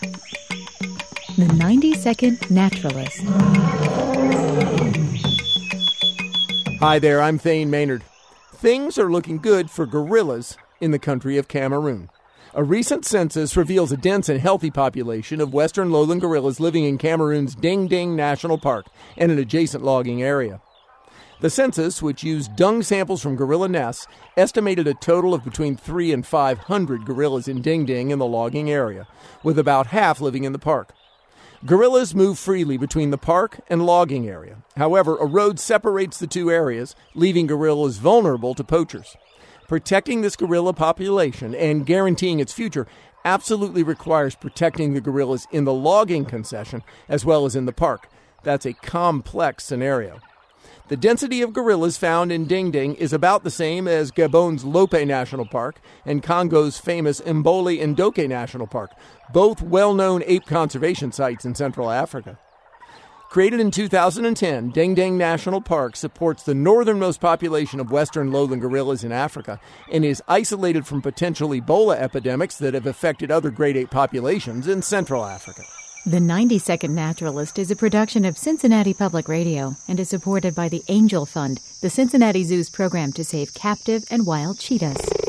The 90-Second Naturalist. Hi there, I'm Thane Maynard. Things are looking good for gorillas in the country of Cameroon. A recent census reveals a dense and healthy population of western lowland gorillas living in Cameroon's Ding Ding National Park and an adjacent logging area. The census, which used dung samples from gorilla nests, estimated a total of between 300 and 500 gorillas in Ding Ding in the logging area, with about half living in the park. Gorillas move freely between the park and logging area. However, a road separates the two areas, leaving gorillas vulnerable to poachers. Protecting this gorilla population and guaranteeing its future absolutely requires protecting the gorillas in the logging concession as well as in the park. That's a complex scenario. The density of gorillas found in Ding Ding is about the same as Gabon's Lope National Park and Congo's famous Mboli Ndoke National Park, both well-known ape conservation sites in Central Africa. Created in 2010, Ding Ding National Park supports the northernmost population of western lowland gorillas in Africa and is isolated from potential Ebola epidemics that have affected other great ape populations in Central Africa. The 90-Second Naturalist is a production of Cincinnati Public Radio and is supported by the Angel Fund, the Cincinnati Zoo's program to save captive and wild cheetahs.